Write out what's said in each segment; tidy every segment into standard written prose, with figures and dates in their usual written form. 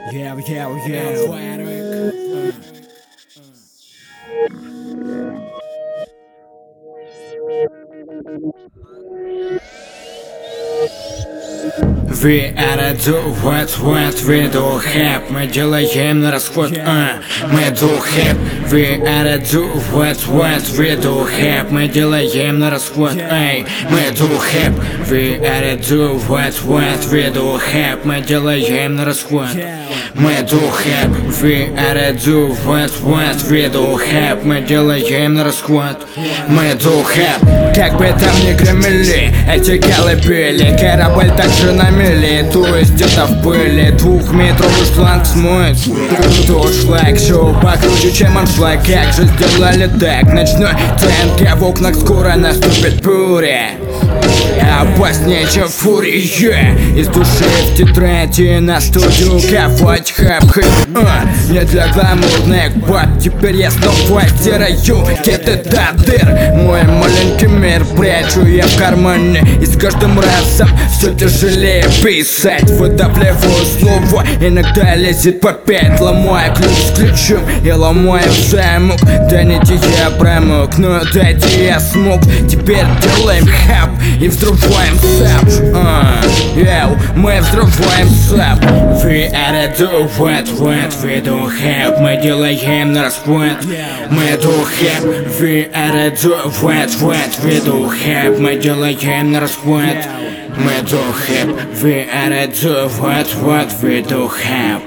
We are do what we do have. Мы делаем на расход, мы do have. We are do what we do have. Мы делаем на расход, мы do have. We are do what we do have. Мы делаем на расход, мы do have. We are do what we do have. Мы делаем на расход, мы do have. Как бы там ни гремели эти колыбели, корабль также на мели, то есть где-то в пыли. Двухметровый шланг смоет тот шлак, шоу покруче, чем аншлаг. Как же сделали так? Ночной ТНК в окнах, скоро наступит буря, опаснее, чем фурия. Из души в тетради на студию копать хап-хэп. Не для гламурных баб, теперь я снова стираю кеты до дыр. Мой маленький мир прячу я в кармане, и с каждым разом все тяжелее писать. Выдавливаю слово, иногда лезет по 5. Ломаю ключ с ключом и ломаю замок. Да не я промок, но дайте я смог. Теперь делаем хап и взрываем сап. Мы взрываем сап. We are do what we do have. Мы делаем на расход, мы do have. We are do what we do have. Мы делаем на расход, мы do have. We are do what we do have.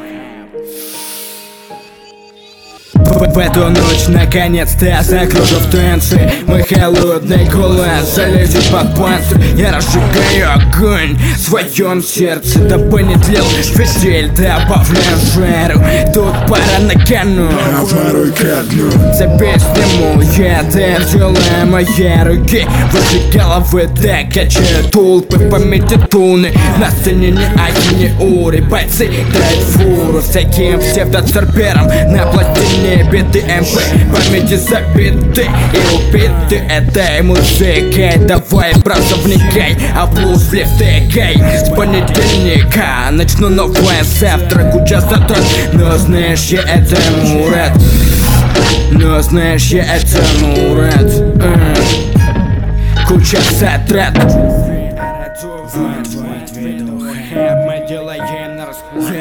В эту ночь наконец-то я закружу в танце. Мой холодный голос залезет под панцирь. Я разжигаю огонь в своем сердце, дабы не тлел фитиль, добавляю жару. Тут пара на кону, за песню я танцевала мои руки. Возле головы так качают толпы в памяти туны. На сцене не аки, не ури, бойцы дают фуру всяким псевдоцерберам. На пластине биты МП, памяти забиты и убиты этой музыкой. Давай, браза, вникай, а блуз втыкай. С понедельника начну новое, завтра куча затрат. Но знаешь, я это Мурат. Но знаешь, я это Мурат. Куча затрат. Мы делаем на расход.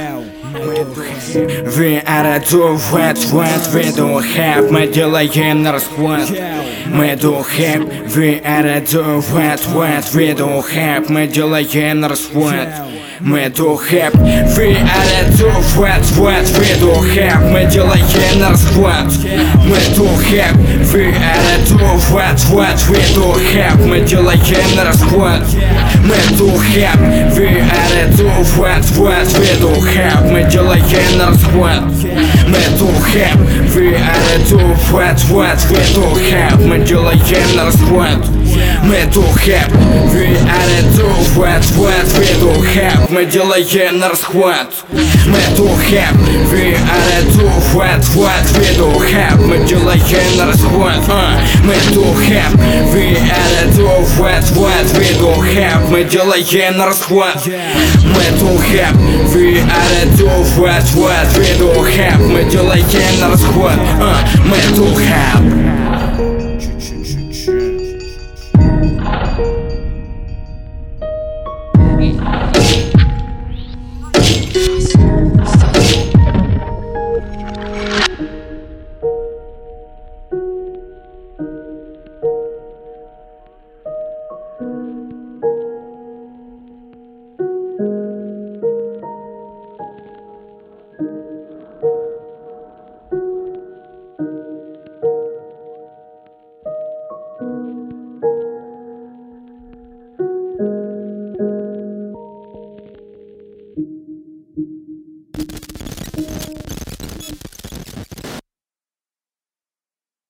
We are do what we do have. Мы делаем на расход, мы do have. We are do what we do have. Мы делаем на расход, мы do have. We are do what we do have. Мы делаем на расход, мы do have. We are do what we do have. Мы делаем на расход, мы do have. We are do what we do have. Мы делаем на расход, мы do have. We are do what we do have. Мы делаем на расход, мы do have. We are do what we do have. Мы делаем на расход, мы do have. We are do what we do have. Мы делаем на расход, мы do have. We are do what we do have. Мы делаем на расход, мы do have. We are do what we do have. Мы делаем на расход, мы do have.